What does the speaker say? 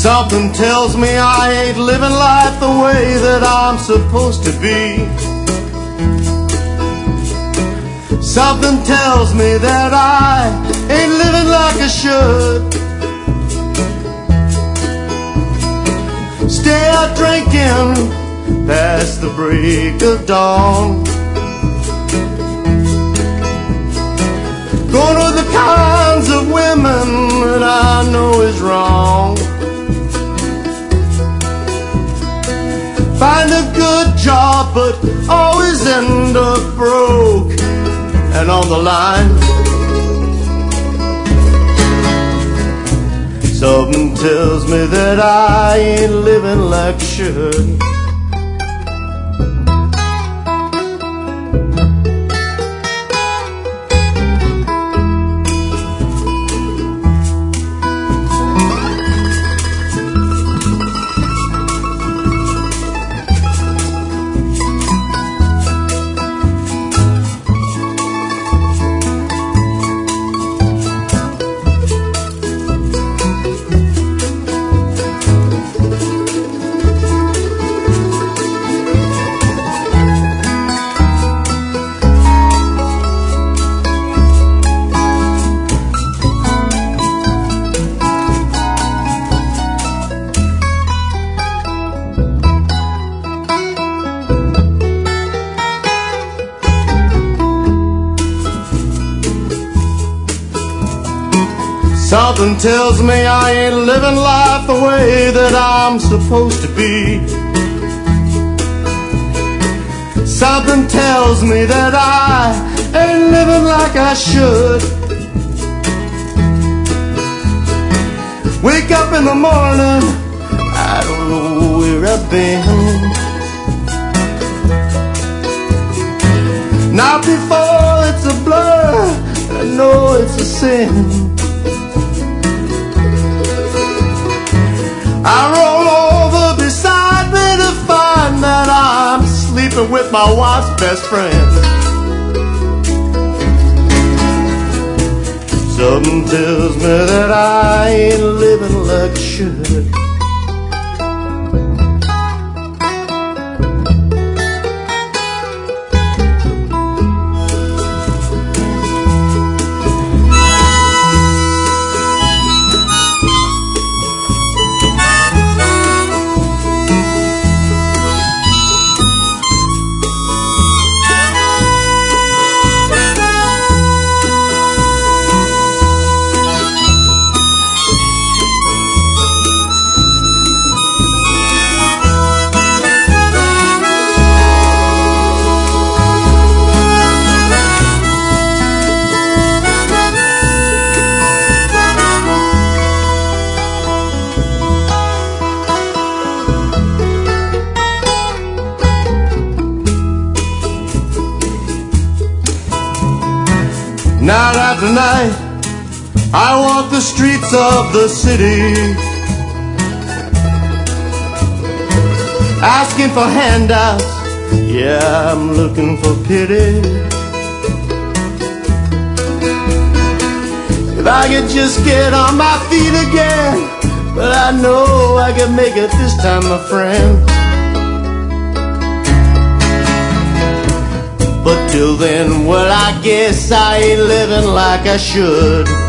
Something tells me I ain't living life the way that I'm supposed to be. Something tells me that I ain't living like I should. Stay out drinking past the break of dawn, going with the kinds of women that I know is wrong. Find a good job but always end up broke and on the line. Something tells me that I ain't living like I should. Something tells me I ain't living life the way that I'm supposed to be. Something tells me that I ain't living like I should. Wake up in the morning, I don't know where I've been. Not before it's a blur, I know it's a sin. I roll over beside me to find that I'm sleeping with my wife's best friend. Something tells me that I ain't living like I should. Night after night, I walk the streets of the city, asking for handouts, yeah, I'm looking for pity. If I could just get on my feet again, but I know I can make it this time, my friend. But till then, well, I guess I ain't living like I should.